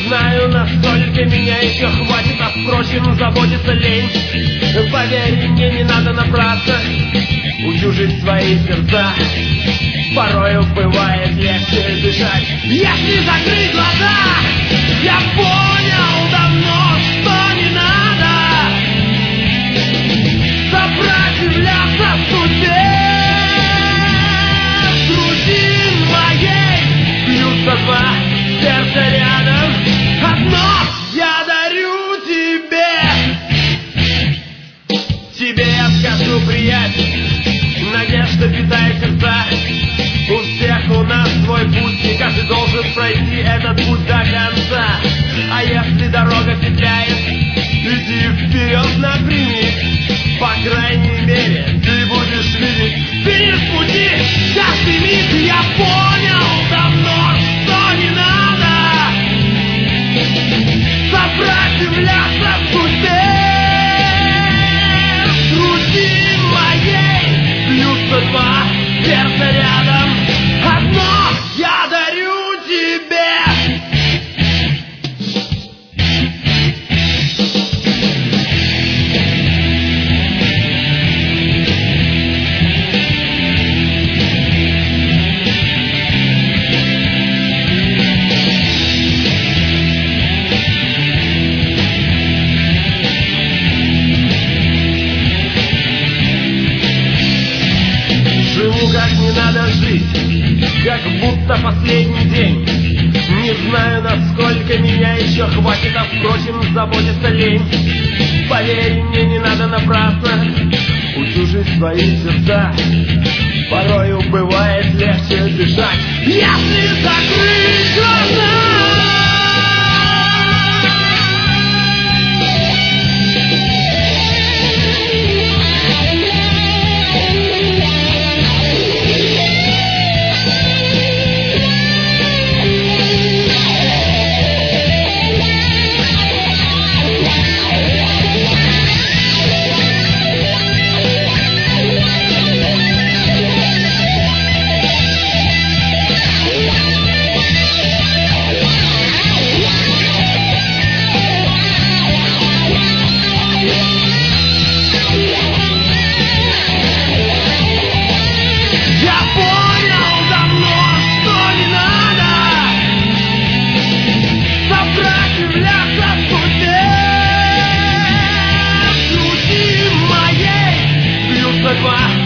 знаю, насколько меня еще хватит, а впрочем, заботиться лень. Поверь мне, не надо набраться, утюжить свои сердца. Порою бывает легче дышать, если закрыть глаза. Я понял давно, что не надо сопротивляться судьбе. В груди моей бьются два сердца рядом. Одно я дарю тебе. Тебе я скажу, приятель, надежда питает сердца. У всех у нас свой путь, и каждый должен пройти этот путь до конца. А если дорога петляет, иди вперед напрямик. По крайней мере, ты будешь видеть финиш пути каждый миг. Я понял давно, что не надо сопротивляться судьбе. В груди моей бьются два сердца рядом. Одно я дарю тебе. Живу как не надо жить, как будто последний день. Не знаю, насколько меня еще хватит, а впрочем, заботиться лень. Поверь мне, не надо напрасно утюжить свои сердца. Порою бывает легче дышать, если закрыть глаза. Судьба